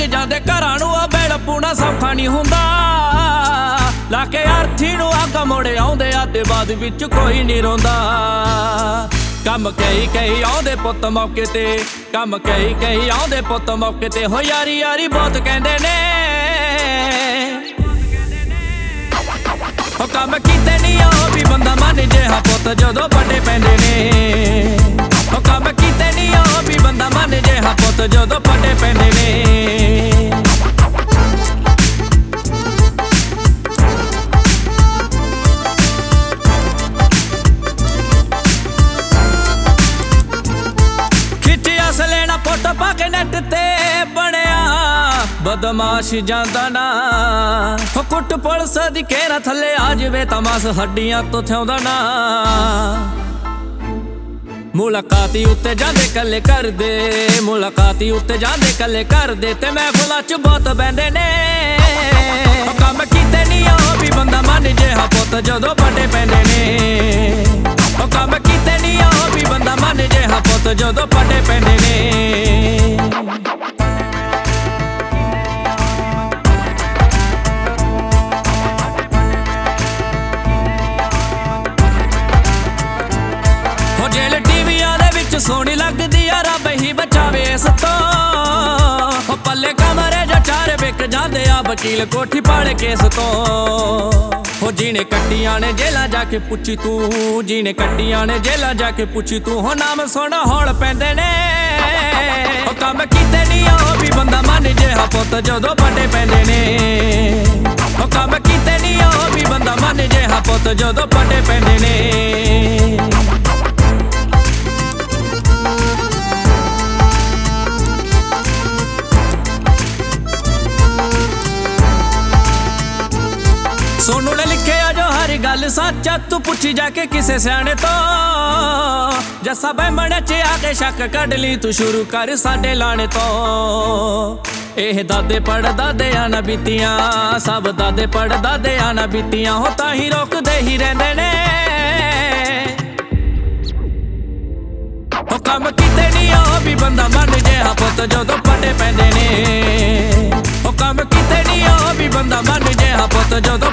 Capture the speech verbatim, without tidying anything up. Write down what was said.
ਜਾਂਦੇ ਘਰਾਂ ਨੂੰ ਆ ਬੇਲ ਪੂਣਾ ਸੌਖਾ ਨਹੀਂ ਹੁੰਦਾ। ਲਾ ਕੇ ਅਰਥੀ ਨੂੰ ਅੱਗ ਮੋੜੇ ਆਉਂਦੇ ਆ ਤੇ ਬਾਅਦ ਵਿੱਚ ਕੋਈ ਨਹੀਂ ਰੋਂਦਾ। ਕੰਮ ਕਈ ਕਈ ਆਉਂਦੇ ਪੁੱਤ ਮੌਕੇ ਤੇ, ਕੰਮ ਕਈ ਕਈ ਆਉਂਦੇ ਪੁੱਤ ਮੌਕੇ ਤੇ। ਹੋ ਯਾਰੀ ਯਾਰੀ ਬਹੁਤ ਕਹਿੰਦੇ ਨੇ, ਹੋ ਕੰਮ ਕੀਤੇ ਨਹੀਂ ਉਹ ਵੀ ਬੰਦਾ ਮੰਨ ਜਿਹਾ ਪੁੱਤ ਜਦੋਂ ਵੱਡੇ ਪੈਂਦੇ ਨੇ। ਹੋ ਕੰਮ ਕੀਤੇ ਨਹੀਂ ਉਹ ਵੀ ਬੰਦਾ ਮੰਨ ਜਿਹਾ ਪੁੱਤ ਜਦੋਂ ਵੱਡੇ ਪੈਂਦੇ ਨੇ। ਫੋਟੋ ਪਾ ਕੇ ਨੈਟ ਤੇ ਬਣਿਆ ਬਦਮਾਸ਼ ਜਾਂਦਾ ਨਾ। ਹੋ ਕੁੱਟ ਪੁਲਿਸ ਦੀ ਘੇਰਾ ਥੱਲੇ ਆ ਜਾਵੇ ਤਾਂ ਮਾਸ ਹੱਡੀਆਂ ਤੋਂ ਥਿਆਉਂਦਾ ਨਾ। ਮੁਲਾਕਾਤੀ ਉੱਤੇ ਜਾਂਦੇ ਕੱਲੇ ਕਰਦੇ, ਮੁਲਾਕਾਤੀ ਉੱਤੇ ਜਾਂਦੇ ਕੱਲੇ ਕਰਦੇ ਤੇ ਮਹਿਫਲਾਂ ਚ ਬਹੁਤ ਬਹਿੰਦੇ ਨੇ। ਕੰਮ ਕੀਤੇ ਨਹੀਂ ਉਹ ਵੀ ਬੰਦਾ ਮੰਨ ਜਿਹਾ ਪੁੱਤ ਜਦੋਂ ਵੱਡੇ ਪੈਂਦੇ ਨੇ। ਉਹ ਕੰਮ ਕੀਤੇ ਨਹੀਂ ਉਹ ਵੀ ਬੰਦਾ ਮੰਨ ਜਿਹਾ ਪੁੱਤ ਜਦੋਂ ਵੱਡੇ ਪੈਂਦੇ ਨੇ। ਹੋ ਜੇਲ ਟੀਵੀਆਂ ਦੇ ਵਿੱਚ ਸੋਹਣੀ ਲੱਗਦੀ ਆ, ਰੱਬ ਹੀ ਬਚਾਵੇ ਇਸ ਤੋਂ। ਉਹ ਪੱਲੇ ਕਮਰੇ ਜੋ ਚਾਰ ਵਿਕ ਜਾਂਦੇ ਆ, ਵਕੀਲ ਕੋਠੀ ਪਾਲੇ ਕੇਸ ਤੋਂ। ਹੋ ਜਿਹਨੇ ਕੱਟੀਆਂ ਨੇ ਜੇਲਾਂ ਜਾ ਕੇ ਪੁੱਛੀ ਤੂੰ, ਜਿਹਨੇ ਕੱਟੀਆਂ ਨੇ ਜੇਲਾਂ ਜਾ ਕੇ ਪੁੱਛੀ ਤੂੰ। ਹੋ ਨਾਮ ਸੁਣ ਹੌਲ ਪੈਂਦੇ ਨੇ। ਉਹ ਕੰਮ ਕੀਤੇ ਨਹੀਂ ਉਹ ਵੀ ਬੰਦਾ ਮੰਨ ਜਿਹਾ ਪੁੱਤ ਜਦੋਂ ਵੱਡੇ ਪੈਂਦੇ ਨੇ। ਉਹ ਕੰਮ ਕੀਤੇ ਨਹੀਂ ਉਹ ਵੀ ਬੰਦਾ ਮੰਨ ਜਿਹਾ ਪੁੱਤ ਜਦੋਂ ਵੱਡੇ ਪੈਂਦੇ ਨੇ। ਸੋਨੂੰ ਨੇ ਲਿਖਿਆ ਜੋ ਹਰ ਗੱਲ ਸੱਚ ਆ, ਤੂੰ ਪੁੱਛੀ ਜਾ ਕੇ ਕਿਸੇ ਸਿਆਣੇ ਤੋਂ। ਜੱਸਾ ਬਹਿਮਣ ਚ ਆ ਕੇ ਸ਼ੱਕ ਕੱਢ ਲਈ ਤੂੰ, ਸ਼ੁਰੂ ਕਰ ਸਾਡੇ ਲਾਣੇ ਤੋਂ। ਇਹ ਦਾਦੇ ਪੜ ਦਾਦਿਆਂ ਨਾ ਬੀਤੀਆਂ, ਸਭ ਦਾਦੇ ਪੜ ਦਾਦਿਆਂ ਨਾ ਬੀਤੀਆਂ। ਹੋ ਤਾਂ ਹੀ ਰੋਕਦੇ ਹੀ ਰਹਿੰਦੇ ਨੇ। ਹੋ ਕੰਮ ਕੀਤੇ ਨਹੀਂ ਉਹ ਵੀ ਬੰਦਾ ਮੰਨ ਜਿਹਾ ਪੁੱਤ ਜਦੋਂ ਵੱਡੇ ਪੈਂਦੇ ਨੇ। ਹੋ ਕੰਮ ਕੀਤੇ ਨਹੀਂ ਉਹ ਵੀ ਬੰਦਾ ਮੰਨ ਜਿਹਾ ਪੁੱਤ ਜਦੋਂ